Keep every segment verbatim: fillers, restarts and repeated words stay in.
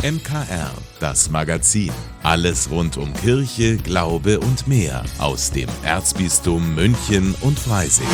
M K R, das Magazin. Alles rund um Kirche, Glaube und mehr aus dem Erzbistum München und Freising.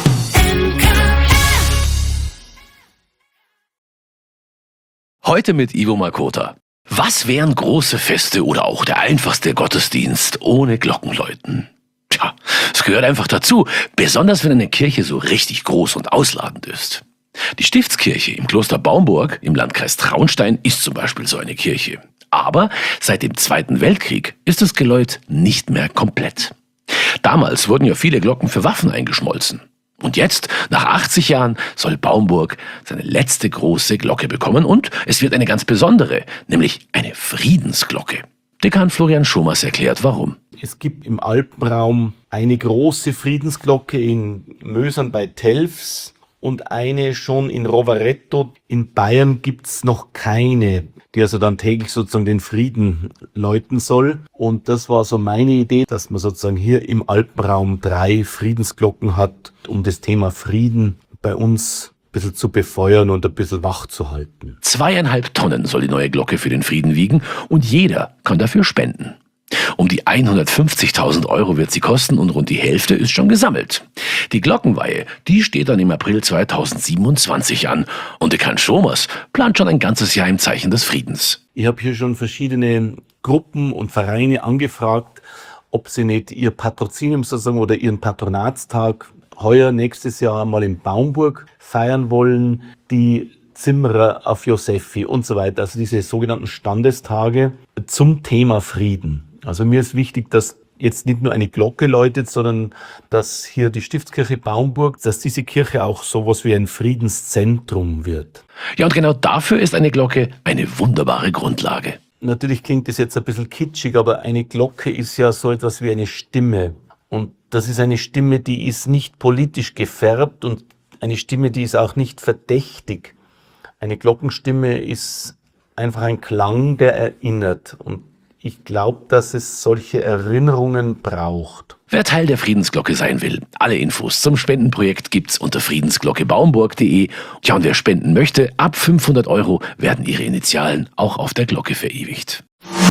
Heute mit Ivo Makota. Was wären große Feste oder auch der einfachste Gottesdienst ohne Glockenläuten? Tja, es gehört einfach dazu, besonders wenn eine Kirche so richtig groß und ausladend ist. Die Stiftskirche im Kloster Baumburg im Landkreis Traunstein ist zum Beispiel so eine Kirche. Aber seit dem Zweiten Weltkrieg ist das Geläut nicht mehr komplett. Damals wurden ja viele Glocken für Waffen eingeschmolzen. Und jetzt, nach achtzig Jahren, soll Baumburg seine letzte große Glocke bekommen und es wird eine ganz besondere, nämlich eine Friedensglocke. Dekan Florian Schumas erklärt, warum. Es gibt im Alpenraum eine große Friedensglocke in Mösern bei Telfs und eine schon in Rovereto. In Bayern gibt's noch keine, die also dann täglich sozusagen den Frieden läuten soll. Und das war so meine Idee, dass man sozusagen hier im Alpenraum drei Friedensglocken hat, um das Thema Frieden bei uns ein bisschen zu befeuern und ein bisschen wach zu halten. Zweieinhalb Tonnen soll die neue Glocke für den Frieden wiegen und jeder kann dafür spenden. Um die hundertfünfzigtausend Euro wird sie kosten und rund die Hälfte ist schon gesammelt. Die Glockenweihe, die steht dann im April zweitausendsiebenundzwanzig an und Dekan Schumas plant schon ein ganzes Jahr im Zeichen des Friedens. Ich habe hier schon verschiedene Gruppen und Vereine angefragt, ob sie nicht ihr Patrozinium sozusagen oder ihren Patronatstag heuer, nächstes Jahr mal in Baumburg feiern wollen, die Zimmerer auf Josephi und so weiter, also diese sogenannten Standestage zum Thema Frieden. Also mir ist wichtig, dass jetzt nicht nur eine Glocke läutet, sondern dass hier die Stiftskirche Baumburg, dass diese Kirche auch sowas wie ein Friedenszentrum wird. Ja, und genau dafür ist eine Glocke eine wunderbare Grundlage. Natürlich klingt das jetzt ein bisschen kitschig, aber eine Glocke ist ja so etwas wie eine Stimme. Und das ist eine Stimme, die ist nicht politisch gefärbt und eine Stimme, die ist auch nicht verdächtig. Eine Glockenstimme ist einfach ein Klang, der erinnert. Und ich glaube, dass es solche Erinnerungen braucht. Wer Teil der Friedensglocke sein will, alle Infos zum Spendenprojekt gibt's unter friedensglockebaumburg punkt de. Ja, und wer spenden möchte, ab fünfhundert Euro werden ihre Initialen auch auf der Glocke verewigt.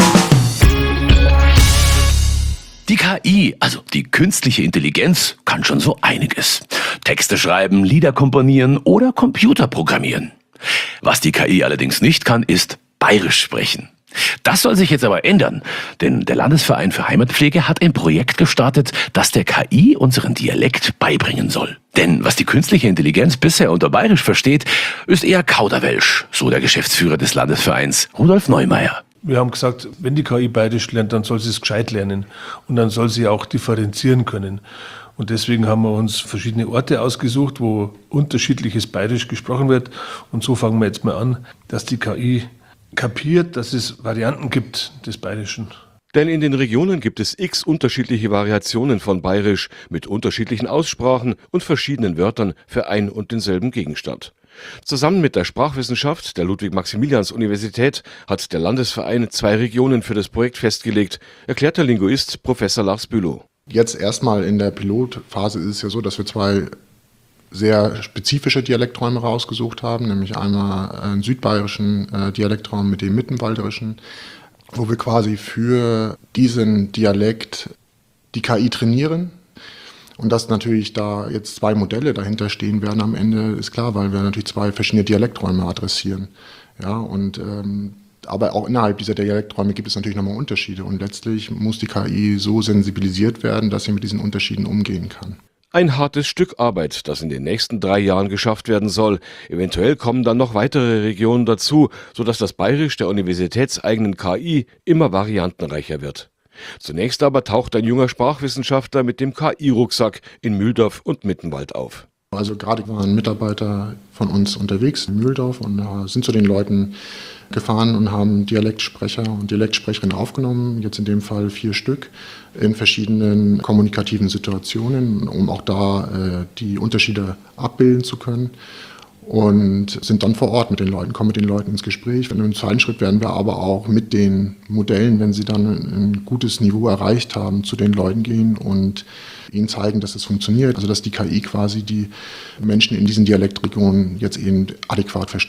Die K I, also die künstliche Intelligenz, kann schon so einiges. Texte schreiben, Lieder komponieren oder Computer programmieren. Was die K I allerdings nicht kann, ist bayerisch sprechen. Das soll sich jetzt aber ändern, denn der Landesverein für Heimatpflege hat ein Projekt gestartet, das der K I unseren Dialekt beibringen soll. Denn was die künstliche Intelligenz bisher unter bayerisch versteht, ist eher Kauderwelsch, so der Geschäftsführer des Landesvereins, Rudolf Neumeier. Wir haben gesagt, wenn die K I bayerisch lernt, dann soll sie es gescheit lernen und dann soll sie auch differenzieren können. Und deswegen haben wir uns verschiedene Orte ausgesucht, wo unterschiedliches Bayerisch gesprochen wird. Und so fangen wir jetzt mal an, dass die K I kapiert, dass es Varianten gibt des Bayerischen. Denn in den Regionen gibt es x unterschiedliche Variationen von Bayerisch mit unterschiedlichen Aussprachen und verschiedenen Wörtern für ein und denselben Gegenstand. Zusammen mit der Sprachwissenschaft der Ludwig-Maximilians-Universität hat der Landesverein zwei Regionen für das Projekt festgelegt, erklärt der Linguist Professor Lars Bülow. Jetzt erstmal in der Pilotphase ist es ja so, dass wir zwei sehr spezifische Dialekträume rausgesucht haben, nämlich einmal einen südbayerischen äh, Dialektraum mit dem mittenwalderischen, wo wir quasi für diesen Dialekt die K I trainieren. Und dass natürlich da jetzt zwei Modelle dahinter stehen werden am Ende, ist klar, weil wir natürlich zwei verschiedene Dialekträume adressieren. Ja, und, ähm, aber auch innerhalb dieser Dialekträume gibt es natürlich nochmal Unterschiede. Und letztlich muss die K I so sensibilisiert werden, dass sie mit diesen Unterschieden umgehen kann. Ein hartes Stück Arbeit, das in den nächsten drei Jahren geschafft werden soll. Eventuell kommen dann noch weitere Regionen dazu, sodass das Bayerisch der universitätseigenen K I immer variantenreicher wird. Zunächst aber taucht ein junger Sprachwissenschaftler mit dem K I-Rucksack in Mühldorf und Mittenwald auf. Also gerade waren Mitarbeiter von uns unterwegs in Mühldorf und äh, sind zu den Leuten gefahren und haben Dialektsprecher und Dialektsprecherinnen aufgenommen, jetzt in dem Fall vier Stück, in verschiedenen kommunikativen Situationen, um auch da äh, die Unterschiede abbilden zu können. Und sind dann vor Ort mit den Leuten, kommen mit den Leuten ins Gespräch. Und im zweiten Schritt werden wir aber auch mit den Modellen, wenn sie dann ein gutes Niveau erreicht haben, zu den Leuten gehen und ihnen zeigen, dass es funktioniert. Also dass die K I quasi die Menschen in diesen Dialektregionen jetzt eben adäquat versteht.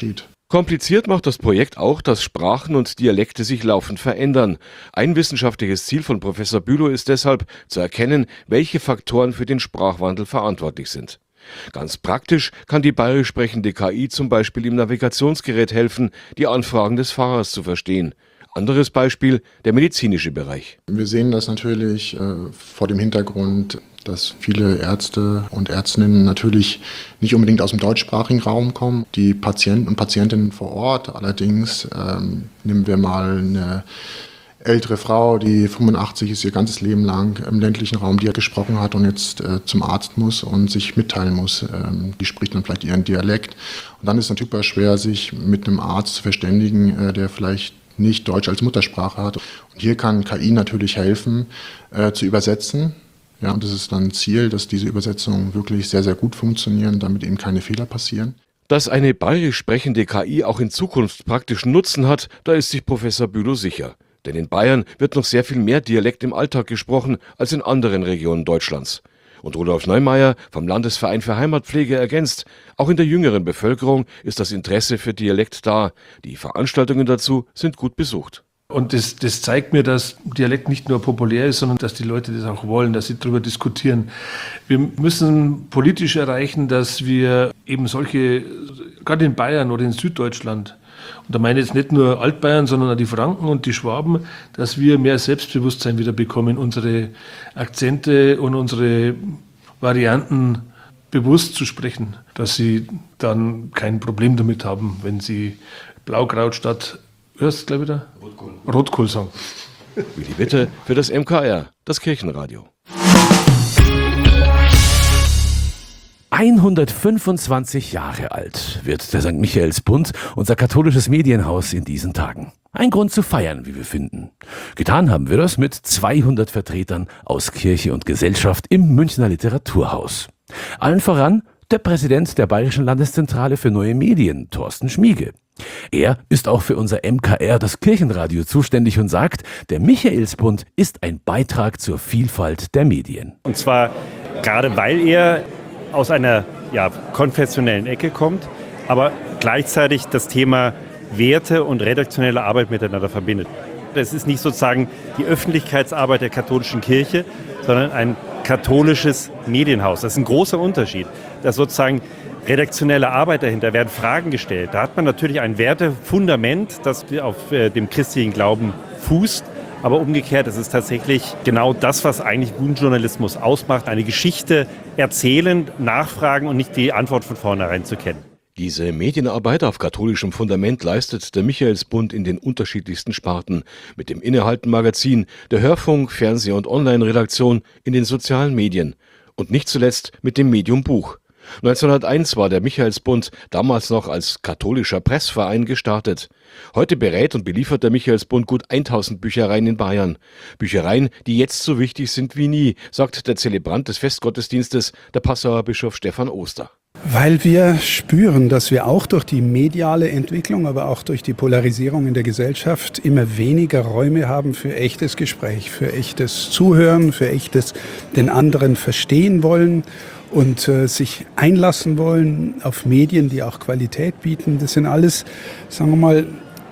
Kompliziert macht das Projekt auch, dass Sprachen und Dialekte sich laufend verändern. Ein wissenschaftliches Ziel von Professor Bülow ist deshalb, zu erkennen, welche Faktoren für den Sprachwandel verantwortlich sind. Ganz praktisch kann die bayerisch sprechende K I zum Beispiel im Navigationsgerät helfen, die Anfragen des Fahrers zu verstehen. Anderes Beispiel, der medizinische Bereich. Wir sehen das natürlich äh, vor dem Hintergrund, dass viele Ärzte und Ärztinnen natürlich nicht unbedingt aus dem deutschsprachigen Raum kommen. Die Patienten und Patientinnen vor Ort allerdings, ähm, nehmen wir mal eine ältere Frau, die fünfundachtzig ist, ihr ganzes Leben lang im ländlichen Raum, die er gesprochen hat und jetzt äh, zum Arzt muss und sich mitteilen muss. Ähm, die spricht dann vielleicht ihren Dialekt. Und dann ist es natürlich schwer, sich mit einem Arzt zu verständigen, äh, der vielleicht nicht Deutsch als Muttersprache hat. Und hier kann K I natürlich helfen, äh, zu übersetzen. Ja, und das ist dann ein Ziel, dass diese Übersetzungen wirklich sehr, sehr gut funktionieren, damit eben keine Fehler passieren. Dass eine bayerisch sprechende K I auch in Zukunft praktischen Nutzen hat, da ist sich Professor Bülow sicher. Denn in Bayern wird noch sehr viel mehr Dialekt im Alltag gesprochen als in anderen Regionen Deutschlands. Und Rudolf Neumeier vom Landesverein für Heimatpflege ergänzt, auch in der jüngeren Bevölkerung ist das Interesse für Dialekt da. Die Veranstaltungen dazu sind gut besucht. Und das, das zeigt mir, dass Dialekt nicht nur populär ist, sondern dass die Leute das auch wollen, dass sie darüber diskutieren. Wir müssen politisch erreichen, dass wir eben solche, gerade in Bayern oder in Süddeutschland, und da meine ich jetzt nicht nur Altbayern, sondern auch die Franken und die Schwaben, dass wir mehr Selbstbewusstsein wieder bekommen, unsere Akzente und unsere Varianten bewusst zu sprechen, dass sie dann kein Problem damit haben, wenn sie Blaukraut statt, hörst du gleich wieder? Rotkohl. Rotkohl sagen. Willi Witte für das M K R, das Kirchenradio. hundertfünfundzwanzig Jahre alt wird der Sankt Michaelsbund, unser katholisches Medienhaus, in diesen Tagen. Ein Grund zu feiern, wie wir finden. Getan haben wir das mit zweihundert Vertretern aus Kirche und Gesellschaft im Münchner Literaturhaus. Allen voran der Präsident der Bayerischen Landeszentrale für neue Medien, Thorsten Schmiege. Er ist auch für unser M K R, das Kirchenradio, zuständig und sagt, der Michaelsbund ist ein Beitrag zur Vielfalt der Medien. Und zwar gerade, weil er aus einer ja, konfessionellen Ecke kommt, aber gleichzeitig das Thema Werte und redaktionelle Arbeit miteinander verbindet. Es ist nicht sozusagen die Öffentlichkeitsarbeit der katholischen Kirche, sondern ein katholisches Medienhaus. Das ist ein großer Unterschied. Da ist sozusagen redaktionelle Arbeit dahinter, werden Fragen gestellt. Da hat man natürlich ein Wertefundament, das auf dem christlichen Glauben fußt. Aber umgekehrt, es ist tatsächlich genau das, was eigentlich guten Journalismus ausmacht. Eine Geschichte erzählen, nachfragen und nicht die Antwort von vornherein zu kennen. Diese Medienarbeit auf katholischem Fundament leistet der Michaelsbund in den unterschiedlichsten Sparten. Mit dem Innehalten-Magazin, der Hörfunk-, Fernseh- und Online-Redaktion, in den sozialen Medien. Und nicht zuletzt mit dem Medium Buch. neunzehnhunderteins war der Michaelsbund damals noch als katholischer Pressverein gestartet. Heute berät und beliefert der Michaelsbund gut tausend Büchereien in Bayern. Büchereien, die jetzt so wichtig sind wie nie, sagt der Zelebrant des Festgottesdienstes, der Passauer Bischof Stefan Oster. Weil wir spüren, dass wir auch durch die mediale Entwicklung, aber auch durch die Polarisierung in der Gesellschaft immer weniger Räume haben für echtes Gespräch, für echtes Zuhören, für echtes den anderen verstehen wollen und äh, sich einlassen wollen auf Medien, die auch Qualität bieten. Das sind alles, sagen wir mal,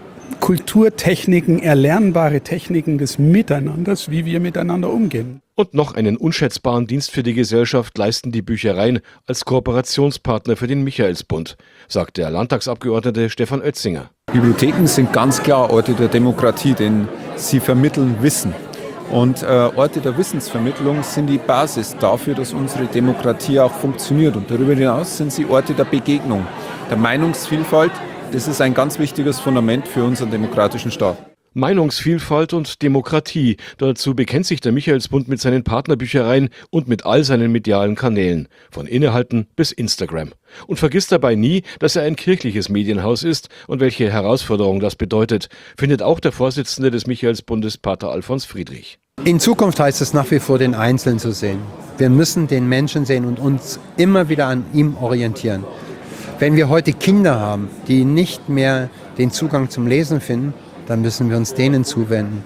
Kulturtechniken, erlernbare Techniken des Miteinanders, wie wir miteinander umgehen. Und noch einen unschätzbaren Dienst für die Gesellschaft leisten die Büchereien als Kooperationspartner für den Michaelsbund, sagt der Landtagsabgeordnete Stefan Oetzinger. Bibliotheken sind ganz klar Orte der Demokratie, denn sie vermitteln Wissen. Und äh, Orte der Wissensvermittlung sind die Basis dafür, dass unsere Demokratie auch funktioniert. Und darüber hinaus sind sie Orte der Begegnung, der Meinungsvielfalt. Das ist ein ganz wichtiges Fundament für unseren demokratischen Staat. Meinungsvielfalt und Demokratie. Dazu bekennt sich der Michaelsbund mit seinen Partnerbüchereien und mit all seinen medialen Kanälen, von Innehalten bis Instagram. Und vergisst dabei nie, dass er ein kirchliches Medienhaus ist und welche Herausforderung das bedeutet, findet auch der Vorsitzende des Michaelsbundes, Pater Alfons Friedrich. In Zukunft heißt es nach wie vor, den Einzelnen zu sehen. Wir müssen den Menschen sehen und uns immer wieder an ihm orientieren. Wenn wir heute Kinder haben, die nicht mehr den Zugang zum Lesen finden, dann müssen wir uns denen zuwenden.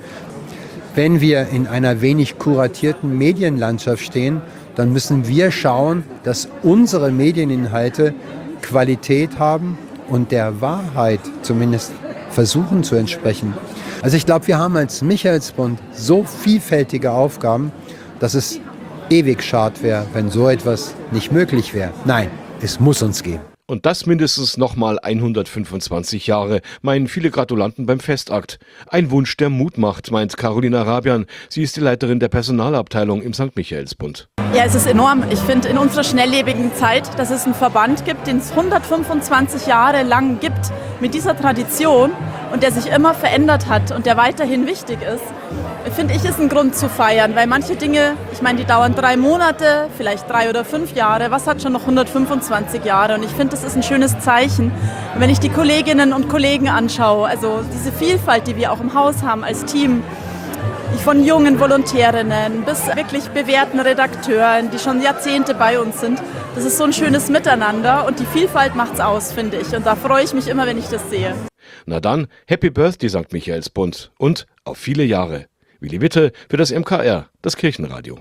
Wenn wir in einer wenig kuratierten Medienlandschaft stehen, dann müssen wir schauen, dass unsere Medieninhalte Qualität haben und der Wahrheit zumindest versuchen zu entsprechen. Also ich glaube, wir haben als Michaelsbund so vielfältige Aufgaben, dass es ewig schade wäre, wenn so etwas nicht möglich wäre. Nein, es muss uns geben. Und das mindestens nochmal hundertfünfundzwanzig Jahre, meinen viele Gratulanten beim Festakt. Ein Wunsch, der Mut macht, meint Carolina Rabian. Sie ist die Leiterin der Personalabteilung im Sankt Michaelsbund. Ja, es ist enorm. Ich finde in unserer schnelllebigen Zeit, dass es einen Verband gibt, den es hundertfünfundzwanzig Jahre lang gibt, mit dieser Tradition und der sich immer verändert hat und der weiterhin wichtig ist, finde ich, ist ein Grund zu feiern, weil manche Dinge, ich meine, die dauern drei Monate, vielleicht drei oder fünf Jahre, was hat schon noch hundertfünfundzwanzig Jahre? Und ich finde, das ist ein schönes Zeichen. Und wenn ich die Kolleginnen und Kollegen anschaue, also diese Vielfalt, die wir auch im Haus haben als Team, von jungen Volontärinnen bis wirklich bewährten Redakteuren, die schon Jahrzehnte bei uns sind, das ist so ein schönes Miteinander und die Vielfalt macht's aus, finde ich. Und da freue ich mich immer, wenn ich das sehe. Na dann, Happy Birthday Sankt Michaelsbund und auf viele Jahre. Willi Witte für das M K R, das Kirchenradio.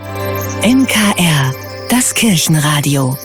M K R, das Kirchenradio.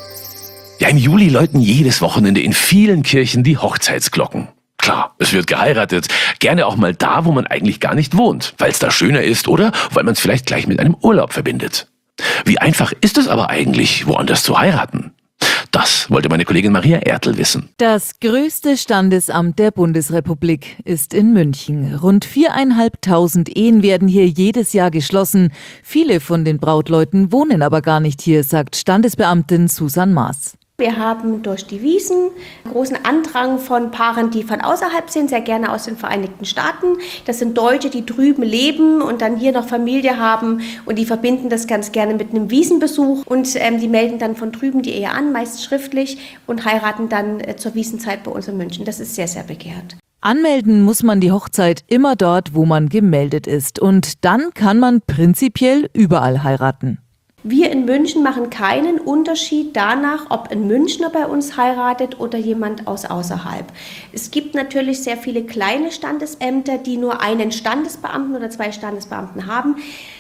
Ja, im Juli läuten jedes Wochenende in vielen Kirchen die Hochzeitsglocken. Klar, es wird geheiratet. Gerne auch mal da, wo man eigentlich gar nicht wohnt, weil es da schöner ist oder weil man es vielleicht gleich mit einem Urlaub verbindet. Wie einfach ist es aber eigentlich, woanders zu heiraten? Das wollte meine Kollegin Maria Ertl wissen. Das größte Standesamt der Bundesrepublik ist in München. Rund viereinhalbtausend Ehen werden hier jedes Jahr geschlossen. Viele von den Brautleuten wohnen aber gar nicht hier, sagt Standesbeamtin Susan Maas. Wir haben durch die Wiesn großen Andrang von Paaren, die von außerhalb sind, sehr gerne aus den Vereinigten Staaten. Das sind Deutsche, die drüben leben und dann hier noch Familie haben und die verbinden das ganz gerne mit einem Wiesenbesuch und ähm, die melden dann von drüben die Ehe an, meist schriftlich und heiraten dann äh, zur Wiesenzeit bei uns in München. Das ist sehr, sehr begehrt. Anmelden muss man die Hochzeit immer dort, wo man gemeldet ist und dann kann man prinzipiell überall heiraten. Wir in München machen keinen Unterschied danach, ob ein Münchner bei uns heiratet oder jemand aus außerhalb. Es gibt natürlich sehr viele kleine Standesämter, die nur einen Standesbeamten oder zwei Standesbeamten haben.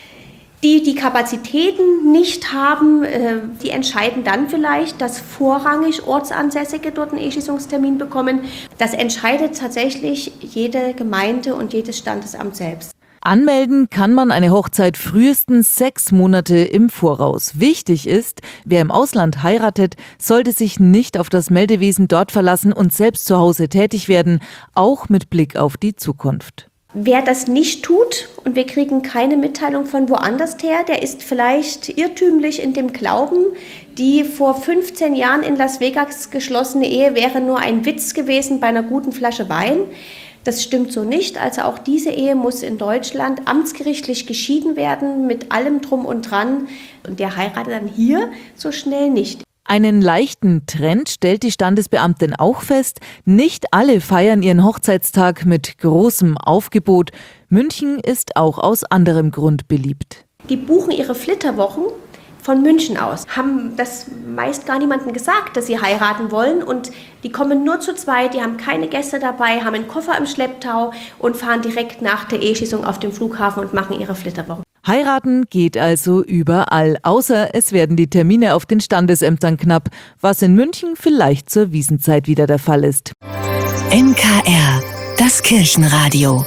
Die die Kapazitäten nicht haben, die entscheiden dann vielleicht, dass vorrangig Ortsansässige dort einen Eheschließungstermin bekommen. Das entscheidet tatsächlich jede Gemeinde und jedes Standesamt selbst. Anmelden kann man eine Hochzeit frühestens sechs Monate im Voraus. Wichtig ist, wer im Ausland heiratet, sollte sich nicht auf das Meldewesen dort verlassen und selbst zu Hause tätig werden, auch mit Blick auf die Zukunft. Wer das nicht tut und wir kriegen keine Mitteilung von woanders her, der ist vielleicht irrtümlich in dem Glauben, die vor fünfzehn Jahren in Las Vegas geschlossene Ehe wäre nur ein Witz gewesen bei einer guten Flasche Wein. Das stimmt so nicht. Also auch diese Ehe muss in Deutschland amtsgerichtlich geschieden werden, mit allem Drum und Dran. Und der heiratet dann hier so schnell nicht. Einen leichten Trend stellt die Standesbeamtin auch fest. Nicht alle feiern ihren Hochzeitstag mit großem Aufgebot. München ist auch aus anderem Grund beliebt. Die buchen ihre Flitterwochen von München aus, haben das meist gar niemandem gesagt, dass sie heiraten wollen und die kommen nur zu zweit, die haben keine Gäste dabei, haben einen Koffer im Schlepptau und fahren direkt nach der Eheschließung auf den Flughafen und machen ihre Flitterwochen. Heiraten geht also überall, außer es werden die Termine auf den Standesämtern knapp, was in München vielleicht zur Wiesenzeit wieder der Fall ist. M K R, das Kirchenradio.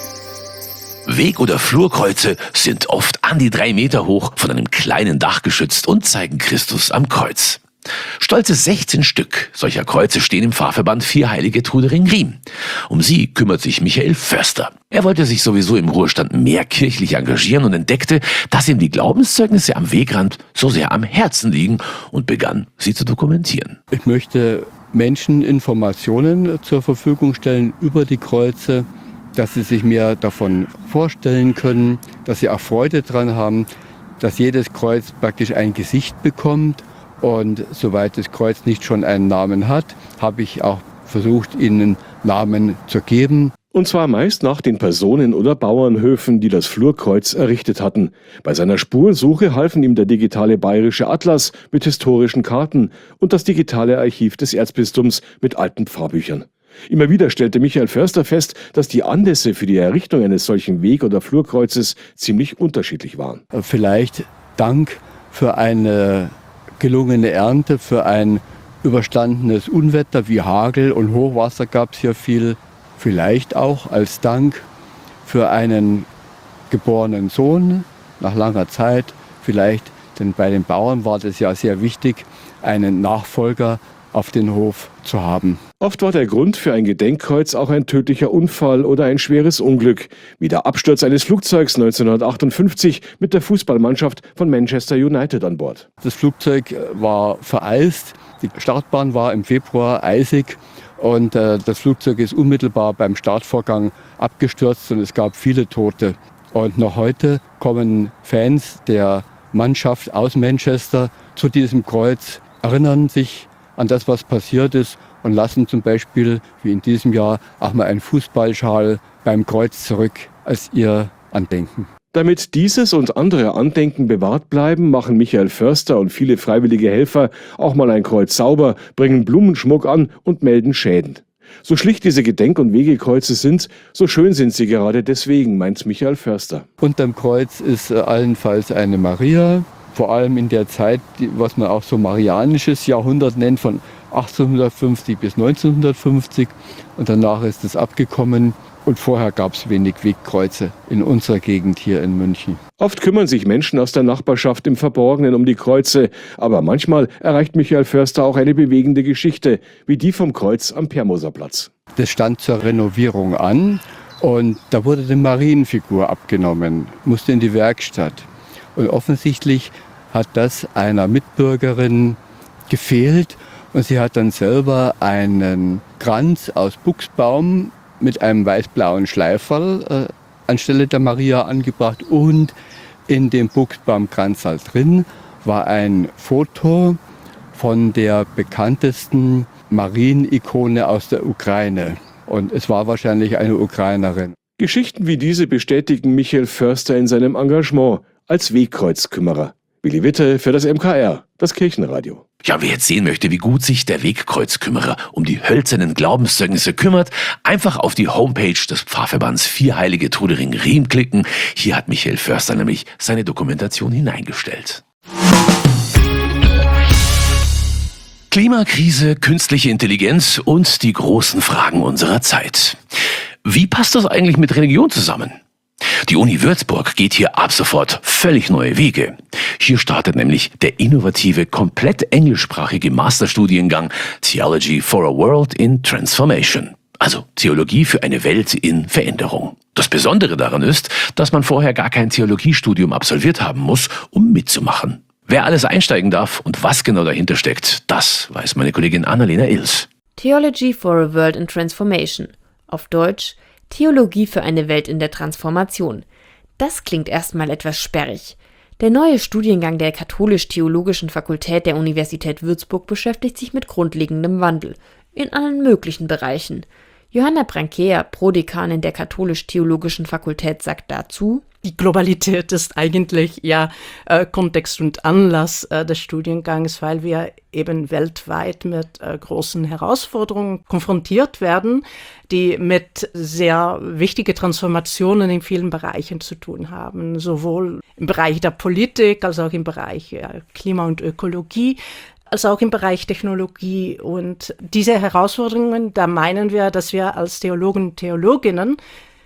Weg- oder Flurkreuze sind oft an die drei Meter hoch, von einem kleinen Dach geschützt und zeigen Christus am Kreuz. Stolze sechzehn Stück solcher Kreuze stehen im Pfarrverband Vierheilige Trudering-Riem. Um sie kümmert sich Michael Förster. Er wollte sich sowieso im Ruhestand mehr kirchlich engagieren und entdeckte, dass ihm die Glaubenszeugnisse am Wegrand so sehr am Herzen liegen und begann, sie zu dokumentieren. Ich möchte Menschen Informationen zur Verfügung stellen über die Kreuze, dass sie sich mehr davon vorstellen können, dass sie auch Freude dran haben, dass jedes Kreuz praktisch ein Gesicht bekommt. Und soweit das Kreuz nicht schon einen Namen hat, habe ich auch versucht, ihnen Namen zu geben. Und zwar meist nach den Personen oder Bauernhöfen, die das Flurkreuz errichtet hatten. Bei seiner Spurensuche halfen ihm der digitale bayerische Atlas mit historischen Karten und das digitale Archiv des Erzbistums mit alten Pfarrbüchern. Immer wieder stellte Michael Förster fest, dass die Anlässe für die Errichtung eines solchen Weg- oder Flurkreuzes ziemlich unterschiedlich waren. Vielleicht Dank für eine gelungene Ernte, für ein überstandenes Unwetter wie Hagel und Hochwasser gab es hier viel. Vielleicht auch als Dank für einen geborenen Sohn nach langer Zeit. Vielleicht, denn bei den Bauern war das ja sehr wichtig, einen Nachfolger auf den Hof zu haben. Oft war der Grund für ein Gedenkkreuz auch ein tödlicher Unfall oder ein schweres Unglück, wie der Absturz eines Flugzeugs neunzehnhundertachtundfünfzig mit der Fußballmannschaft von Manchester United an Bord. Das Flugzeug war vereist, die Startbahn war im Februar eisig und äh, das Flugzeug ist unmittelbar beim Startvorgang abgestürzt und es gab viele Tote. Und noch heute kommen Fans der Mannschaft aus Manchester zu diesem Kreuz, erinnern sich an das, was passiert ist und lassen zum Beispiel, wie in diesem Jahr, auch mal einen Fußballschal beim Kreuz zurück als ihr Andenken. Damit dieses und andere Andenken bewahrt bleiben, machen Michael Förster und viele freiwillige Helfer auch mal ein Kreuz sauber, bringen Blumenschmuck an und melden Schäden. So schlicht diese Gedenk- und Wegekreuze sind, so schön sind sie gerade deswegen, meint Michael Förster. Unterm Kreuz ist äh, allenfalls eine Maria, vor allem in der Zeit, die, was man auch so marianisches Jahrhundert nennt, von achtzehnhundertfünfzig bis neunzehnhundertfünfzig. Und danach ist es abgekommen. Und vorher gab es wenig Wegkreuze in unserer Gegend hier in München. Oft kümmern sich Menschen aus der Nachbarschaft im Verborgenen um die Kreuze, aber manchmal erreicht Michael Förster auch eine bewegende Geschichte, wie die vom Kreuz am Permoserplatz. Das stand zur Renovierung an und da wurde die Marienfigur abgenommen, musste in die Werkstatt. Und offensichtlich hat das einer Mitbürgerin gefehlt und sie hat dann selber einen Kranz aus Buchsbaum mit einem weiß-blauen Schleiferl äh, anstelle der Maria angebracht und in dem Buchsbaumkranz halt drin war ein Foto von der bekanntesten Marienikone aus der Ukraine. Und es war wahrscheinlich eine Ukrainerin. Geschichten wie diese bestätigen Michael Förster in seinem Engagement als Wegkreuzkümmerer. Willi Witte für das M K R, das Kirchenradio. Ja, wer jetzt sehen möchte, wie gut sich der Wegkreuzkümmerer um die hölzernen Glaubenszeugnisse kümmert, einfach auf die Homepage des Pfarrverbands Vierheilige Trudering-Riem klicken. Hier hat Michael Förster nämlich seine Dokumentation hineingestellt. Klimakrise, künstliche Intelligenz und die großen Fragen unserer Zeit. Wie passt das eigentlich mit Religion zusammen? Die Uni Würzburg geht hier ab sofort völlig neue Wege. Hier startet nämlich der innovative, komplett englischsprachige Masterstudiengang Theology for a World in Transformation. Also Theologie für eine Welt in Veränderung. Das Besondere daran ist, dass man vorher gar kein Theologiestudium absolviert haben muss, um mitzumachen. Wer alles einsteigen darf und was genau dahinter steckt, das weiß meine Kollegin Annalena Ills. Theology for a World in Transformation. Auf Deutsch Theologie für eine Welt in der Transformation. Das klingt erstmal etwas sperrig. Der neue Studiengang der Katholisch-Theologischen Fakultät der Universität Würzburg beschäftigt sich mit grundlegendem Wandel in allen möglichen Bereichen. Johanna Brankea, Prodekanin der Katholisch-Theologischen Fakultät, sagt dazu: Die Globalität ist eigentlich ja äh, Kontext und Anlass äh, des Studiengangs, weil wir eben weltweit mit äh, großen Herausforderungen konfrontiert werden, die mit sehr wichtigen Transformationen in vielen Bereichen zu tun haben, sowohl im Bereich der Politik als auch im Bereich äh, Klima und Ökologie, als auch im Bereich Technologie. Und diese Herausforderungen, da meinen wir, dass wir als Theologen und Theologinnen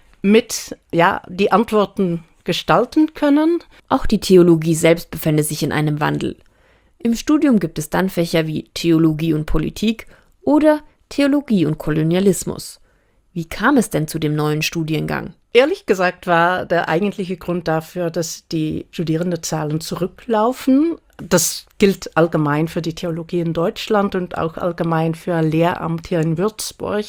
mit ja die Antworten gestalten können. Auch die Theologie selbst befände sich in einem Wandel. Im Studium gibt es dann Fächer wie Theologie und Politik oder Theologie und Kolonialismus. Wie kam es denn zu dem neuen Studiengang? Ehrlich gesagt war der eigentliche Grund dafür, dass die Studierendenzahlen zurücklaufen. Das gilt allgemein für die Theologie in Deutschland und auch allgemein für Lehramt hier in Würzburg.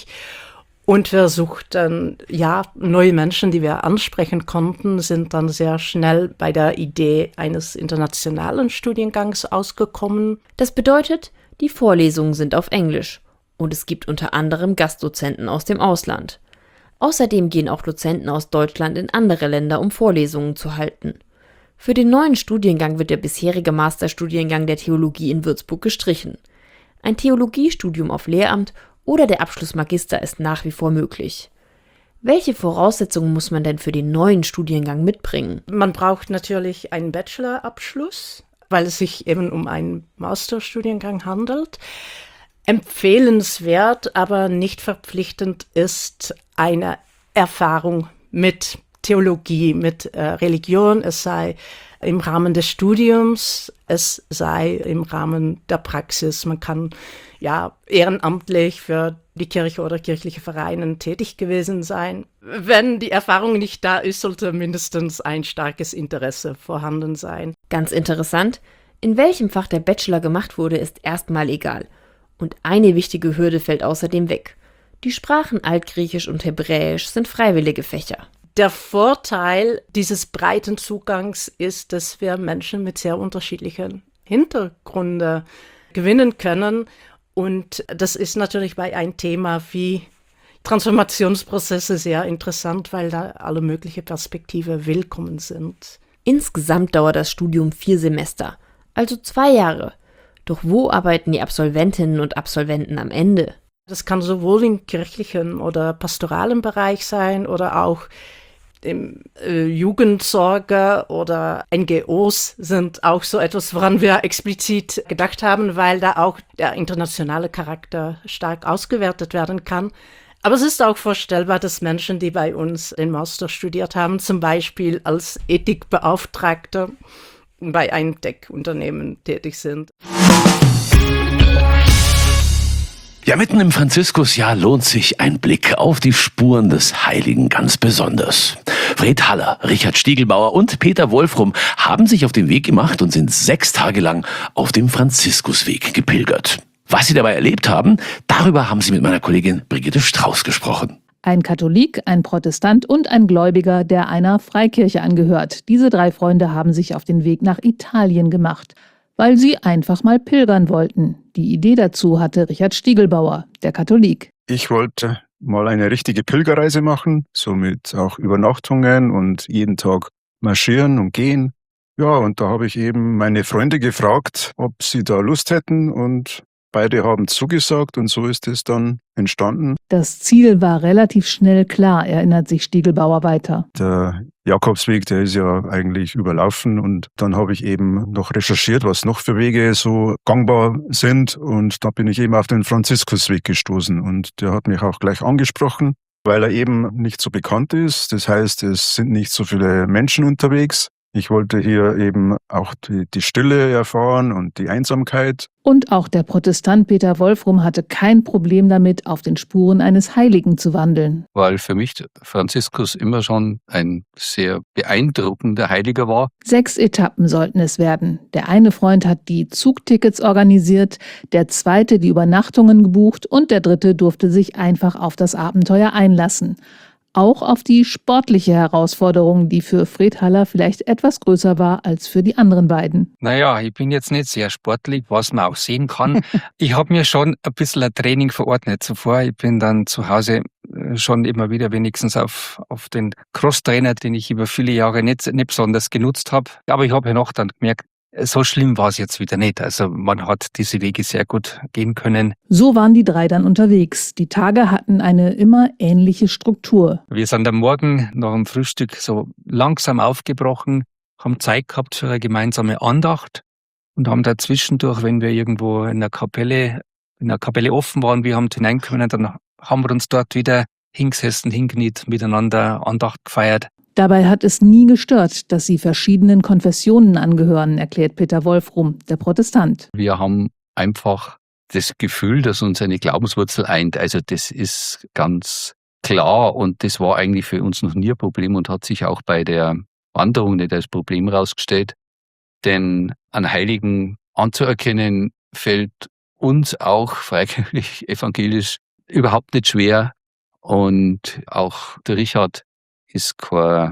Und wir suchten, ja, neue Menschen, die wir ansprechen konnten, sind dann sehr schnell bei der Idee eines internationalen Studiengangs ausgekommen. Das bedeutet, die Vorlesungen sind auf Englisch und es gibt unter anderem Gastdozenten aus dem Ausland. Außerdem gehen auch Dozenten aus Deutschland in andere Länder, um Vorlesungen zu halten. Für den neuen Studiengang wird der bisherige Masterstudiengang der Theologie in Würzburg gestrichen. Ein Theologiestudium auf Lehramt oder der Abschluss Magister ist nach wie vor möglich. Welche Voraussetzungen muss man denn für den neuen Studiengang mitbringen? Man braucht natürlich einen Bachelorabschluss, weil es sich eben um einen Masterstudiengang handelt. Empfehlenswert, aber nicht verpflichtend ist eine Erfahrung mit Theologie, mit äh, Religion, es sei im Rahmen des Studiums, es sei im Rahmen der Praxis. Man kann ja ehrenamtlich für die Kirche oder kirchliche Vereine tätig gewesen sein. Wenn die Erfahrung nicht da ist, sollte mindestens ein starkes Interesse vorhanden sein. Ganz interessant, in welchem Fach der Bachelor gemacht wurde, ist erstmal egal. Und eine wichtige Hürde fällt außerdem weg. Die Sprachen Altgriechisch und Hebräisch sind freiwillige Fächer. Der Vorteil dieses breiten Zugangs ist, dass wir Menschen mit sehr unterschiedlichen Hintergründen gewinnen können. Und das ist natürlich bei einem Thema wie Transformationsprozesse sehr interessant, weil da alle möglichen Perspektiven willkommen sind. Insgesamt dauert das Studium vier Semester, also zwei Jahre. Doch wo arbeiten die Absolventinnen und Absolventen am Ende? Das kann sowohl im kirchlichen oder pastoralen Bereich sein oder auch im äh, Jugendsorge oder N G Os sind auch so etwas, woran wir explizit gedacht haben, weil da auch der internationale Charakter stark ausgewertet werden kann. Aber es ist auch vorstellbar, dass Menschen, die bei uns den Master studiert haben, zum Beispiel als Ethikbeauftragte bei einem Tech-Unternehmen tätig sind. Ja, mitten im Franziskusjahr lohnt sich ein Blick auf die Spuren des Heiligen ganz besonders. Fred Haller, Richard Stiegelbauer und Peter Wolfrum haben sich auf den Weg gemacht und sind sechs Tage lang auf dem Franziskusweg gepilgert. Was sie dabei erlebt haben, darüber haben sie mit meiner Kollegin Brigitte Strauß gesprochen. Ein Katholik, ein Protestant und ein Gläubiger, der einer Freikirche angehört. Diese drei Freunde haben sich auf den Weg nach Italien gemacht, weil sie einfach mal pilgern wollten. Die Idee dazu hatte Richard Stiegelbauer, der Katholik. Ich wollte mal eine richtige Pilgerreise machen, somit auch Übernachtungen und jeden Tag marschieren und gehen. Ja, und da habe ich eben meine Freunde gefragt, ob sie da Lust hätten, und beide haben zugesagt, und so ist es dann entstanden. Das Ziel war relativ schnell klar, erinnert sich Stiegelbauer weiter. Der Jakobsweg, der ist ja eigentlich überlaufen, und dann habe ich eben noch recherchiert, was noch für Wege so gangbar sind, und da bin ich eben auf den Franziskusweg gestoßen, und der hat mich auch gleich angesprochen, weil er eben nicht so bekannt ist. Das heißt, es sind nicht so viele Menschen unterwegs. Ich wollte hier eben auch die, die Stille erfahren und die Einsamkeit. Und auch der Protestant Peter Wolfrum hatte kein Problem damit, auf den Spuren eines Heiligen zu wandeln. Weil für mich Franziskus immer schon ein sehr beeindruckender Heiliger war. Sechs Etappen sollten es werden. Der eine Freund hat die Zugtickets organisiert, der zweite die Übernachtungen gebucht und der dritte durfte sich einfach auf das Abenteuer einlassen. Auch auf die sportliche Herausforderung, die für Fred Haller vielleicht etwas größer war als für die anderen beiden. Naja, ich bin jetzt nicht sehr sportlich, was man auch sehen kann. Ich habe mir schon ein bisschen ein Training verordnet zuvor. Ich bin dann zu Hause schon immer wieder wenigstens auf, auf den Crosstrainer, den ich über viele Jahre nicht, nicht besonders genutzt habe. Aber ich habe ja noch dann gemerkt, so schlimm war es jetzt wieder nicht. Also man hat diese Wege sehr gut gehen können. So waren die drei dann unterwegs. Die Tage hatten eine immer ähnliche Struktur. Wir sind am Morgen nach dem Frühstück so langsam aufgebrochen, haben Zeit gehabt für eine gemeinsame Andacht und haben da zwischendurch, wenn wir irgendwo in der Kapelle, in der Kapelle offen waren, wir haben hinein können, dann haben wir uns dort wieder hingesessen, hingekniet, miteinander Andacht gefeiert. Dabei hat es nie gestört, dass sie verschiedenen Konfessionen angehören, erklärt Peter Wolfrum, der Protestant. Wir haben einfach das Gefühl, dass uns eine Glaubenswurzel eint. Also das ist ganz klar, und das war eigentlich für uns noch nie ein Problem und hat sich auch bei der Wanderung nicht als Problem herausgestellt. Denn einen Heiligen anzuerkennen, fällt uns auch freikirchlich evangelisch überhaupt nicht schwer. Und auch der Richard ist kein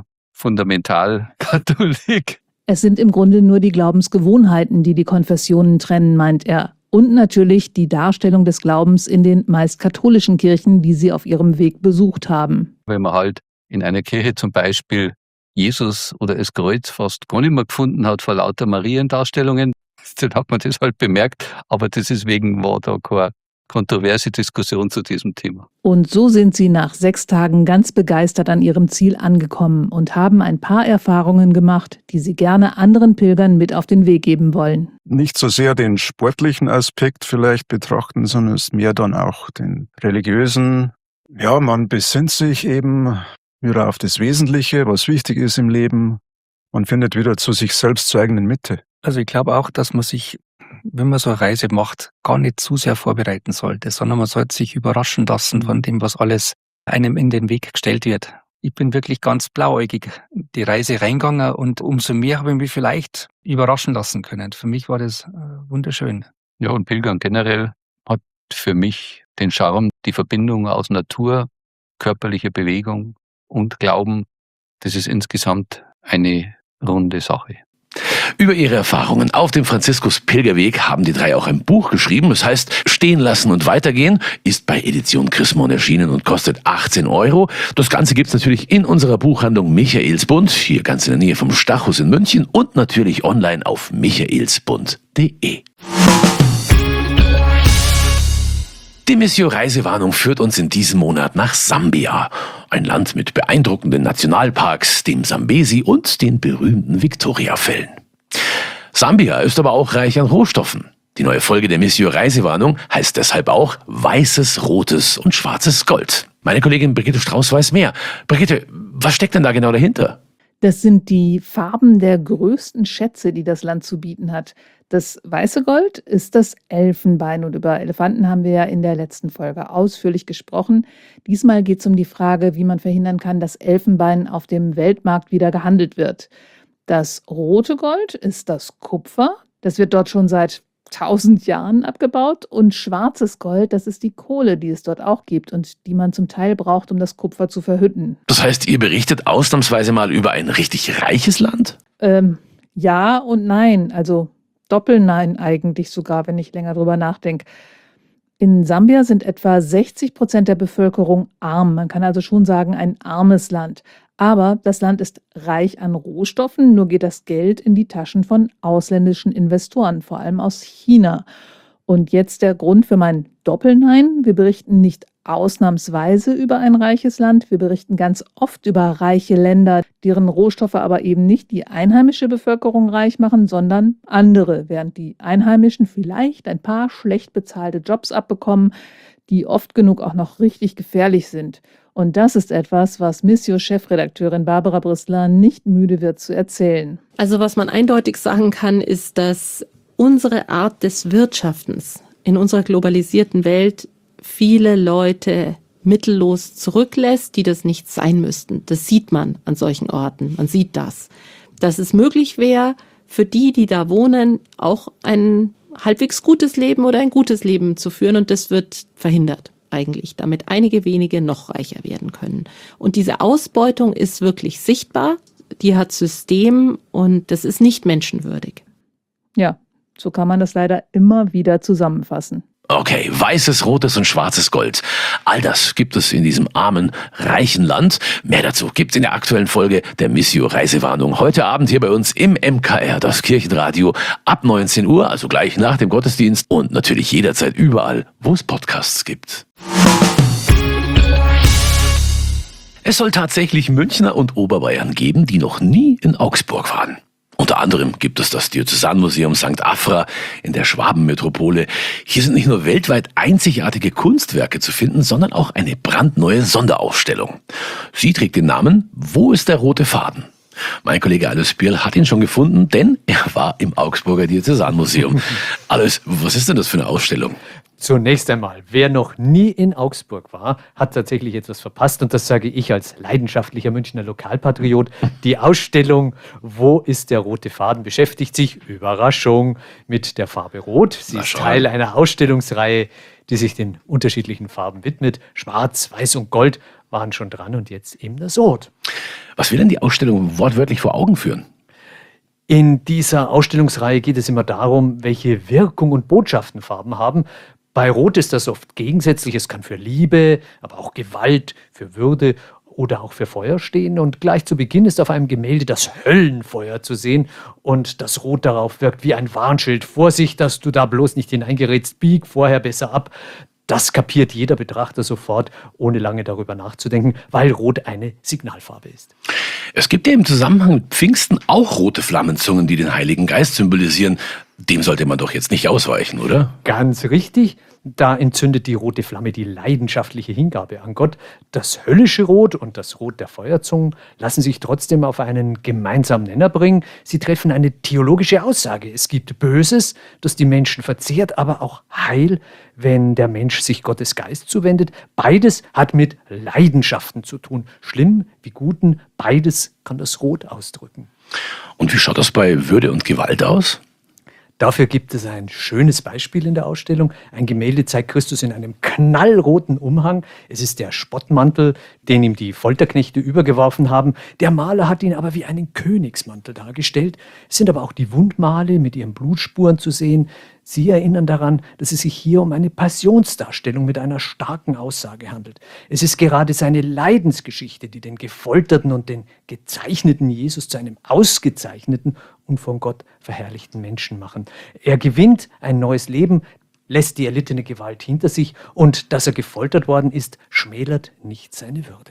Fundamentalkatholik. Es sind im Grunde nur die Glaubensgewohnheiten, die die Konfessionen trennen, meint er. Und natürlich die Darstellung des Glaubens in den meist katholischen Kirchen, die sie auf ihrem Weg besucht haben. Wenn man halt in einer Kirche zum Beispiel Jesus oder das Kreuz fast gar nicht mehr gefunden hat vor lauter Mariendarstellungen, dann hat man das halt bemerkt. Aber deswegen war da kein kontroverse Diskussion zu diesem Thema. Und so sind sie nach sechs Tagen ganz begeistert an ihrem Ziel angekommen und haben ein paar Erfahrungen gemacht, die sie gerne anderen Pilgern mit auf den Weg geben wollen. Nicht so sehr den sportlichen Aspekt vielleicht betrachten, sondern es mehr dann auch den religiösen. Ja, man besinnt sich eben wieder auf das Wesentliche, was wichtig ist im Leben. Man findet wieder zu sich selbst, zur eigenen Mitte. Also ich glaube auch, dass man sich, wenn man so eine Reise macht, gar nicht zu sehr vorbereiten sollte, sondern man sollte sich überraschen lassen von dem, was alles einem in den Weg gestellt wird. Ich bin wirklich ganz blauäugig die Reise reingegangen und umso mehr habe ich mich vielleicht überraschen lassen können. Für mich war das wunderschön. Ja, und Pilgern generell hat für mich den Charme, die Verbindung aus Natur, körperlicher Bewegung und Glauben. Das ist insgesamt eine runde Sache. Über ihre Erfahrungen auf dem Franziskus-Pilgerweg haben die drei auch ein Buch geschrieben. Das heißt, Stehen lassen und weitergehen, ist bei Edition Chrismon erschienen und kostet achtzehn Euro. Das Ganze gibt's natürlich in unserer Buchhandlung Michaelsbund, hier ganz in der Nähe vom Stachus in München und natürlich online auf michaelsbund punkt de. Die Missio Reisewarnung führt uns in diesem Monat nach Sambia. Ein Land mit beeindruckenden Nationalparks, dem Sambesi und den berühmten Victoriafällen. Sambia ist aber auch reich an Rohstoffen. Die neue Folge der Missio Reisewarnung heißt deshalb auch Weißes, Rotes und Schwarzes Gold. Meine Kollegin Brigitte Strauß weiß mehr. Brigitte, was steckt denn da genau dahinter? Das sind die Farben der größten Schätze, die das Land zu bieten hat. Das weiße Gold ist das Elfenbein und über Elefanten haben wir ja in der letzten Folge ausführlich gesprochen. Diesmal geht es um die Frage, wie man verhindern kann, dass Elfenbein auf dem Weltmarkt wieder gehandelt wird. Das rote Gold ist das Kupfer. Das wird dort schon seit tausend Jahren abgebaut. Und schwarzes Gold, das ist die Kohle, die es dort auch gibt und die man zum Teil braucht, um das Kupfer zu verhütten. Das heißt, ihr berichtet ausnahmsweise mal über ein richtig reiches Land? Ähm, ja und nein. Also Doppelnein eigentlich sogar, wenn ich länger drüber nachdenke. In Sambia sind etwa sechzig Prozent der Bevölkerung arm. Man kann also schon sagen, ein armes Land. Aber das Land ist reich an Rohstoffen, nur geht das Geld in die Taschen von ausländischen Investoren, vor allem aus China. Und jetzt der Grund für mein Doppelnein. Wir berichten nicht ausnahmsweise über ein reiches Land. Wir berichten ganz oft über reiche Länder, deren Rohstoffe aber eben nicht die einheimische Bevölkerung reich machen, sondern andere, während die Einheimischen vielleicht ein paar schlecht bezahlte Jobs abbekommen, die oft genug auch noch richtig gefährlich sind. Und das ist etwas, was Missio-Chefredakteurin Barbara Brissler nicht müde wird zu erzählen. Also was man eindeutig sagen kann, ist, dass unsere Art des Wirtschaftens in unserer globalisierten Welt viele Leute mittellos zurücklässt, die das nicht sein müssten. Das sieht man an solchen Orten. Man sieht das. Dass es möglich wäre, für die, die da wohnen, auch ein halbwegs gutes Leben oder ein gutes Leben zu führen. Und das wird verhindert eigentlich, damit einige wenige noch reicher werden können. Und diese Ausbeutung ist wirklich sichtbar. Die hat System und das ist nicht menschenwürdig. Ja, so kann man das leider immer wieder zusammenfassen. Okay, weißes, rotes und schwarzes Gold. All das gibt es in diesem armen, reichen Land. Mehr dazu gibt's in der aktuellen Folge der Missio Reisewarnung. Heute Abend hier bei uns im M K R, das Kirchenradio, ab neunzehn Uhr, also gleich nach dem Gottesdienst und natürlich jederzeit überall, wo es Podcasts gibt. Es soll tatsächlich Münchner und Oberbayern geben, die noch nie in Augsburg waren. Unter anderem gibt es das Diözesanmuseum Sankt Afra in der Schwabenmetropole. Hier sind nicht nur weltweit einzigartige Kunstwerke zu finden, sondern auch eine brandneue Sonderausstellung. Sie trägt den Namen »Wo ist der rote Faden?« Mein Kollege Alois Birl hat ihn schon gefunden, denn er war im Augsburger Diözesanmuseum. Alois, was ist denn das für eine Ausstellung? Zunächst einmal, wer noch nie in Augsburg war, hat tatsächlich etwas verpasst und das sage ich als leidenschaftlicher Münchner Lokalpatriot. Die Ausstellung Wo ist der rote Faden beschäftigt sich, Überraschung, mit der Farbe Rot. Sie ist Teil einer Ausstellungsreihe, die sich den unterschiedlichen Farben widmet. Schwarz, Weiß und Gold waren schon dran und jetzt eben das Rot. Was will denn die Ausstellung wortwörtlich vor Augen führen? In dieser Ausstellungsreihe geht es immer darum, welche Wirkung und Botschaften Farben haben. Bei Rot ist das oft gegensätzlich. Es kann für Liebe, aber auch Gewalt, für Würde oder auch für Feuer stehen. Und gleich zu Beginn ist auf einem Gemälde das Höllenfeuer zu sehen. Und das Rot darauf wirkt wie ein Warnschild. Vorsicht, dass du da bloß nicht hineingerätst. Bieg vorher besser ab. Das kapiert jeder Betrachter sofort, ohne lange darüber nachzudenken, weil Rot eine Signalfarbe ist. Es gibt ja im Zusammenhang mit Pfingsten auch rote Flammenzungen, die den Heiligen Geist symbolisieren. Dem sollte man doch jetzt nicht ausweichen, oder? Ganz richtig. Da entzündet die rote Flamme die leidenschaftliche Hingabe an Gott. Das höllische Rot und das Rot der Feuerzungen lassen sich trotzdem auf einen gemeinsamen Nenner bringen. Sie treffen eine theologische Aussage. Es gibt Böses, das die Menschen verzehrt, aber auch Heil, wenn der Mensch sich Gottes Geist zuwendet. Beides hat mit Leidenschaften zu tun. Schlimm wie Guten, beides kann das Rot ausdrücken. Und wie schaut das bei Würde und Gewalt aus? Dafür gibt es ein schönes Beispiel in der Ausstellung. Ein Gemälde zeigt Christus in einem knallroten Umhang. Es ist der Spottmantel, den ihm die Folterknechte übergeworfen haben. Der Maler hat ihn aber wie einen Königsmantel dargestellt. Es sind aber auch die Wundmale mit ihren Blutspuren zu sehen. Sie erinnern daran, dass es sich hier um eine Passionsdarstellung mit einer starken Aussage handelt. Es ist gerade seine Leidensgeschichte, die den gefolterten und den gezeichneten Jesus zu einem ausgezeichneten und von Gott verherrlichten Menschen machen. Er gewinnt ein neues Leben, lässt die erlittene Gewalt hinter sich und dass er gefoltert worden ist, schmälert nicht seine Würde.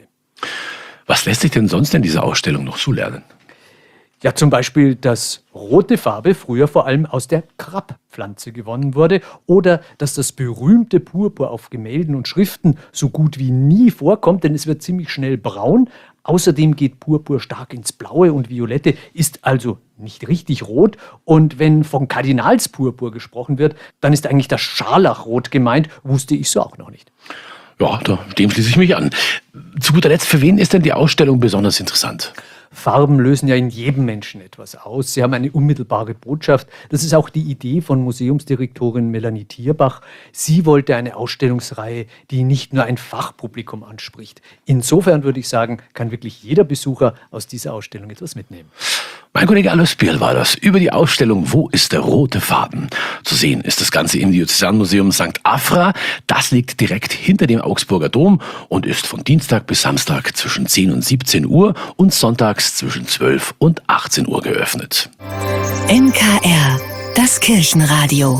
Was lässt sich denn sonst in dieser Ausstellung noch so lernen? Ja, zum Beispiel, dass rote Farbe früher vor allem aus der Krabpflanze gewonnen wurde oder dass das berühmte Purpur auf Gemälden und Schriften so gut wie nie vorkommt, denn es wird ziemlich schnell braun. Außerdem geht Purpur stark ins Blaue und Violette, ist also nicht richtig rot. Und wenn von Kardinalspurpur gesprochen wird, dann ist eigentlich das Scharlachrot gemeint, wusste ich so auch noch nicht. Ja, dem schließe ich mich an. Zu guter Letzt, für wen ist denn die Ausstellung besonders interessant? Farben lösen ja in jedem Menschen etwas aus. Sie haben eine unmittelbare Botschaft. Das ist auch die Idee von Museumsdirektorin Melanie Thierbach. Sie wollte eine Ausstellungsreihe, die nicht nur ein Fachpublikum anspricht. Insofern würde ich sagen, kann wirklich jeder Besucher aus dieser Ausstellung etwas mitnehmen. Mein Kollege Alois Birl war das über die Ausstellung Wo ist der rote Faden? Zu sehen ist das Ganze im Diözesanmuseum Sankt Afra. Das liegt direkt hinter dem Augsburger Dom und ist von Dienstag bis Samstag zwischen zehn und siebzehn Uhr und sonntags zwischen zwölf und achtzehn Uhr geöffnet. N K R, das Kirchenradio.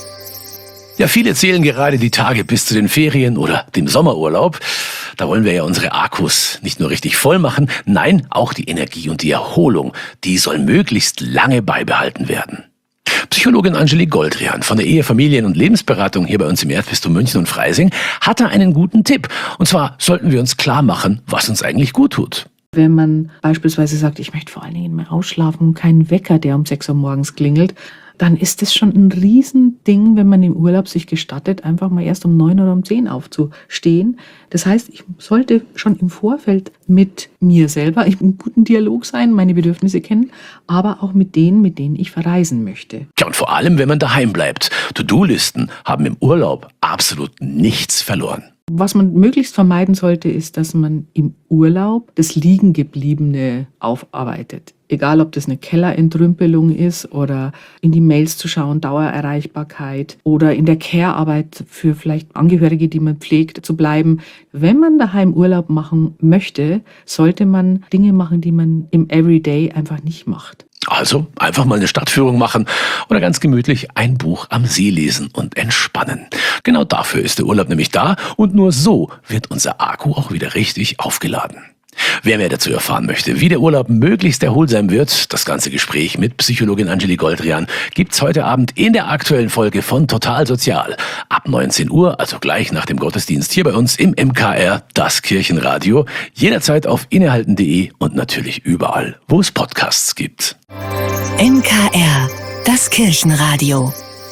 Ja, viele zählen gerade die Tage bis zu den Ferien oder dem Sommerurlaub. Da wollen wir ja unsere Akkus nicht nur richtig voll machen, nein, auch die Energie und die Erholung, die soll möglichst lange beibehalten werden. Psychologin Angelique Goldrian von der Ehe-, Familien- und Lebensberatung hier bei uns im Erzbistum München und Freising hat da einen guten Tipp. Und zwar sollten wir uns klar machen, was uns eigentlich gut tut. Wenn man beispielsweise sagt, ich möchte vor allen Dingen mal ausschlafen und keinen Wecker, der um sechs Uhr morgens klingelt, dann ist es schon ein Riesending, wenn man im Urlaub sich gestattet, einfach mal erst um neun oder um zehn aufzustehen. Das heißt, ich sollte schon im Vorfeld mit mir selber im guten Dialog sein, meine Bedürfnisse kennen, aber auch mit denen, mit denen ich verreisen möchte. Ja, und vor allem, wenn man daheim bleibt. To-Do-Listen haben im Urlaub absolut nichts verloren. Was man möglichst vermeiden sollte, ist, dass man im Urlaub das Liegengebliebene aufarbeitet. Egal, ob das eine Kellerentrümpelung ist oder in die Mails zu schauen, Dauererreichbarkeit oder in der Care-Arbeit für vielleicht Angehörige, die man pflegt, zu bleiben. Wenn man daheim Urlaub machen möchte, sollte man Dinge machen, die man im Everyday einfach nicht macht. Also einfach mal eine Stadtführung machen oder ganz gemütlich ein Buch am See lesen und entspannen. Genau dafür ist der Urlaub nämlich da und nur so wird unser Akku auch wieder richtig aufgeladen. Wer mehr dazu erfahren möchte, wie der Urlaub möglichst erholsam wird, das ganze Gespräch mit Psychologin Angelique Goldrian gibt's heute Abend in der aktuellen Folge von Total Sozial. Ab neunzehn Uhr, also gleich nach dem Gottesdienst hier bei uns im M K R, das Kirchenradio. Jederzeit auf innehalten punkt de und natürlich überall, wo es Podcasts gibt. N K R, das Kirchenradio.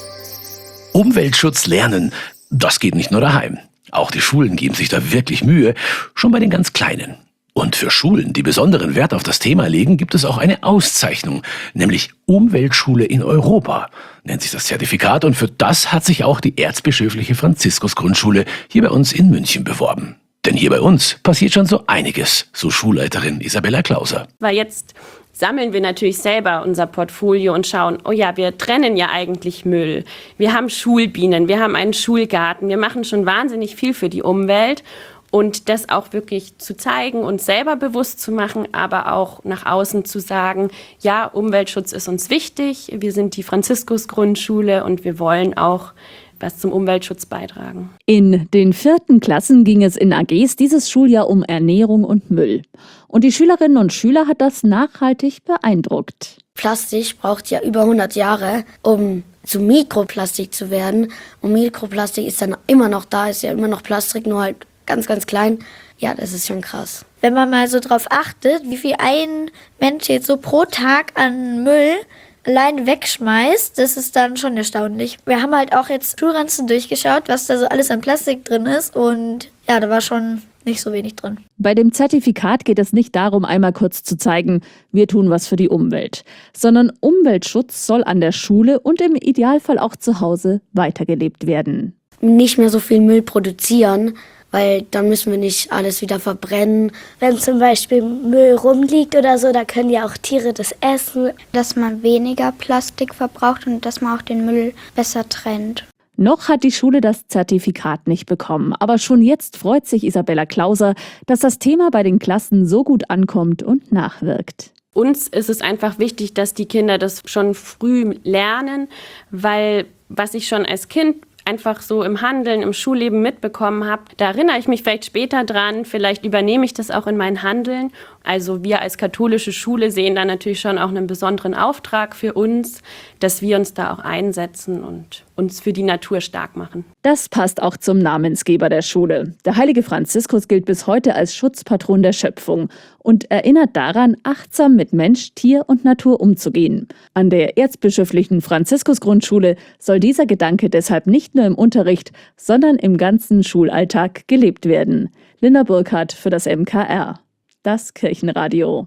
Umweltschutz lernen, das geht nicht nur daheim. Auch die Schulen geben sich da wirklich Mühe, schon bei den ganz Kleinen. Und für Schulen, die besonderen Wert auf das Thema legen, gibt es auch eine Auszeichnung, nämlich Umweltschule in Europa, nennt sich das Zertifikat. Und für das hat sich auch die Erzbischöfliche Franziskus-Grundschule hier bei uns in München beworben. Denn hier bei uns passiert schon so einiges, so Schulleiterin Isabella Klauser. Weil jetzt sammeln wir natürlich selber unser Portfolio und schauen, oh ja, wir trennen ja eigentlich Müll. Wir haben Schulbienen, wir haben einen Schulgarten, wir machen schon wahnsinnig viel für die Umwelt. Und das auch wirklich zu zeigen und selber bewusst zu machen, aber auch nach außen zu sagen, ja, Umweltschutz ist uns wichtig, wir sind die Franziskus-Grundschule und wir wollen auch was zum Umweltschutz beitragen. In den vierten Klassen ging es in A Gs dieses Schuljahr um Ernährung und Müll. Und die Schülerinnen und Schüler hat das nachhaltig beeindruckt. Plastik braucht ja über hundert Jahre, um zu Mikroplastik zu werden. Und Mikroplastik ist dann immer noch da, ist ja immer noch Plastik, nur halt ganz, ganz klein. Ja, das ist schon krass. Wenn man mal so drauf achtet, wie viel ein Mensch jetzt so pro Tag an Müll allein wegschmeißt, das ist dann schon erstaunlich. Wir haben halt auch jetzt Schulranzen durchgeschaut, was da so alles an Plastik drin ist und ja, da war schon nicht so wenig drin. Bei dem Zertifikat geht es nicht darum, einmal kurz zu zeigen, wir tun was für die Umwelt, sondern Umweltschutz soll an der Schule und im Idealfall auch zu Hause weitergelebt werden. Nicht mehr so viel Müll produzieren, weil dann müssen wir nicht alles wieder verbrennen. Wenn zum Beispiel Müll rumliegt oder so, da können ja auch Tiere das essen. Dass man weniger Plastik verbraucht und dass man auch den Müll besser trennt. Noch hat die Schule das Zertifikat nicht bekommen, aber schon jetzt freut sich Isabella Klauser, dass das Thema bei den Klassen so gut ankommt und nachwirkt. Uns ist es einfach wichtig, dass die Kinder das schon früh lernen, weil was ich schon als Kind einfach so im Handeln, im Schulleben mitbekommen habe, da erinnere ich mich vielleicht später dran, vielleicht übernehme ich das auch in mein Handeln. Also wir als katholische Schule sehen da natürlich schon auch einen besonderen Auftrag für uns, dass wir uns da auch einsetzen und uns für die Natur stark machen. Das passt auch zum Namensgeber der Schule. Der heilige Franziskus gilt bis heute als Schutzpatron der Schöpfung und erinnert daran, achtsam mit Mensch, Tier und Natur umzugehen. An der erzbischöflichen Franziskus-Grundschule soll dieser Gedanke deshalb nicht nur im Unterricht, sondern im ganzen Schulalltag gelebt werden. Linda Burkhardt für das M K R. Das Kirchenradio.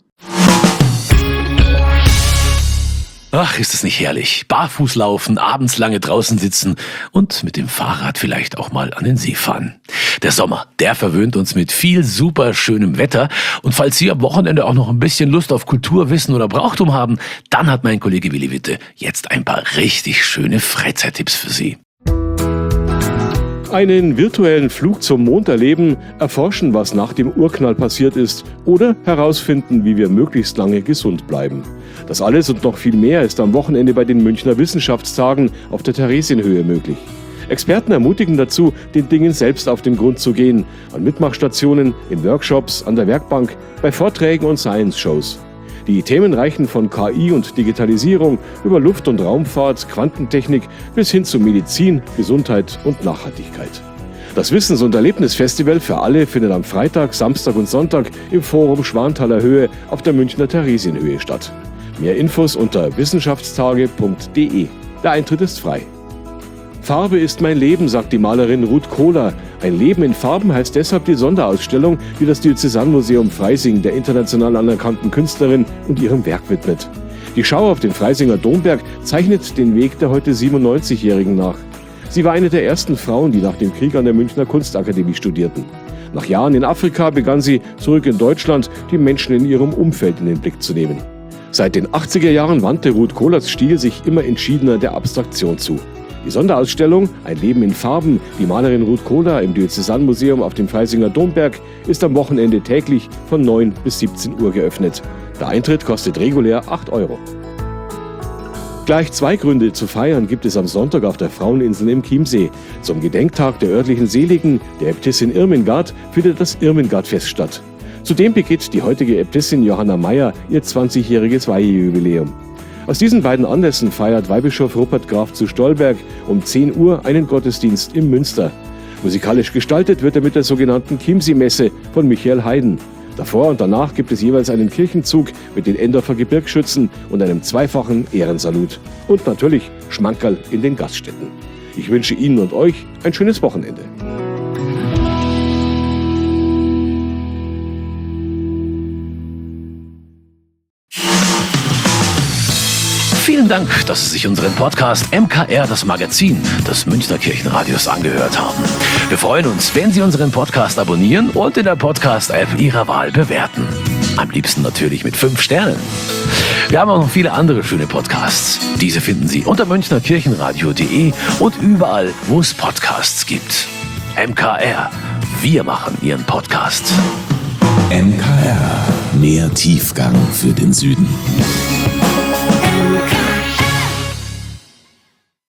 Ach, ist es nicht herrlich. Barfuß laufen, abends lange draußen sitzen und mit dem Fahrrad vielleicht auch mal an den See fahren. Der Sommer, der verwöhnt uns mit viel super schönem Wetter. Und falls Sie am Wochenende auch noch ein bisschen Lust auf Kulturwissen oder Brauchtum haben, dann hat mein Kollege Willi Witte jetzt ein paar richtig schöne Freizeittipps für Sie. Einen virtuellen Flug zum Mond erleben, erforschen, was nach dem Urknall passiert ist oder herausfinden, wie wir möglichst lange gesund bleiben. Das alles und noch viel mehr ist am Wochenende bei den Münchner Wissenschaftstagen auf der Theresienhöhe möglich. Experten ermutigen dazu, den Dingen selbst auf den Grund zu gehen, an Mitmachstationen, in Workshops, an der Werkbank, bei Vorträgen und Science-Shows. Die Themen reichen von K I und Digitalisierung über Luft- und Raumfahrt, Quantentechnik bis hin zu Medizin, Gesundheit und Nachhaltigkeit. Das Wissens- und Erlebnisfestival für alle findet am Freitag, Samstag und Sonntag im Forum Schwanthaler Höhe auf der Münchner Theresienhöhe statt. Mehr Infos unter wissenschaftstage punkt de. Der Eintritt ist frei. Farbe ist mein Leben, sagt die Malerin Ruth Kohler. Ein Leben in Farben heißt deshalb die Sonderausstellung, die das Diözesanmuseum Freising der international anerkannten Künstlerin und ihrem Werk widmet. Die Schau auf den Freisinger Domberg zeichnet den Weg der heute siebenundneunzigjährigen nach. Sie war eine der ersten Frauen, die nach dem Krieg an der Münchner Kunstakademie studierten. Nach Jahren in Afrika begann sie, zurück in Deutschland, die Menschen in ihrem Umfeld in den Blick zu nehmen. Seit den achtziger Jahren wandte Ruth Kohlers Stil sich immer entschiedener der Abstraktion zu. Die Sonderausstellung Ein Leben in Farben, die Malerin Ruth Kohler im Diözesanmuseum auf dem Freisinger Domberg, ist am Wochenende täglich von neun bis siebzehn Uhr geöffnet. Der Eintritt kostet regulär acht Euro. Gleich zwei Gründe zu feiern gibt es am Sonntag auf der Fraueninsel im Chiemsee. Zum Gedenktag der örtlichen Seligen, der Äbtissin Irmingard, findet das Irmingardfest statt. Zudem begeht die heutige Äbtissin Johanna Meyer ihr zwanzigjähriges Weihejubiläum. Aus diesen beiden Anlässen feiert Weihbischof Rupert Graf zu Stolberg um zehn Uhr einen Gottesdienst im Münster. Musikalisch gestaltet wird er mit der sogenannten Chiemsee-Messe von Michael Haydn. Davor und danach gibt es jeweils einen Kirchenzug mit den Endorfer Gebirgsschützen und einem zweifachen Ehrensalut. Und natürlich Schmankerl in den Gaststätten. Ich wünsche Ihnen und euch ein schönes Wochenende. Vielen Dank, dass Sie sich unseren Podcast M K R, das Magazin des Münchner Kirchenradios, angehört haben. Wir freuen uns, wenn Sie unseren Podcast abonnieren und in der Podcast-App Ihrer Wahl bewerten. Am liebsten natürlich mit fünf Sternen. Wir haben auch noch viele andere schöne Podcasts. Diese finden Sie unter münchner kirchenradio punkt de und überall, wo es Podcasts gibt. M K R, wir machen Ihren Podcast. M K R, mehr Tiefgang für den Süden.